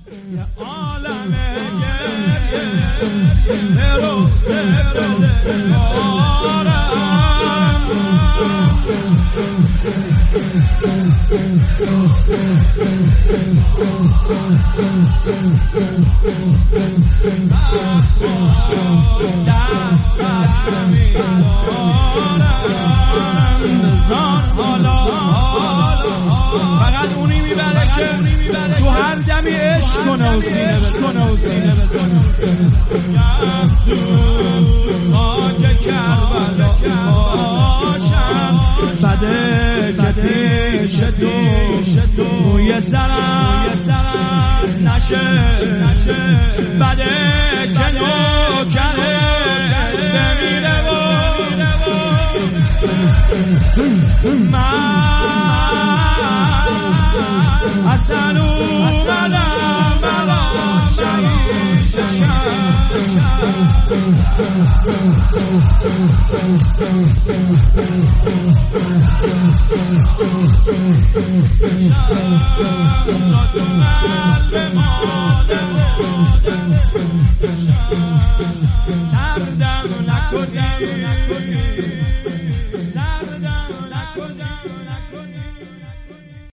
عالم رو فقط اونی میبره که تو هر دمی عشق کنه و سینه بزنه خاک کربلا باشم بده که پیش تو موی سرم نشه بده که نوکره بمیره و من اصلا اومدم شهید سردم نکنی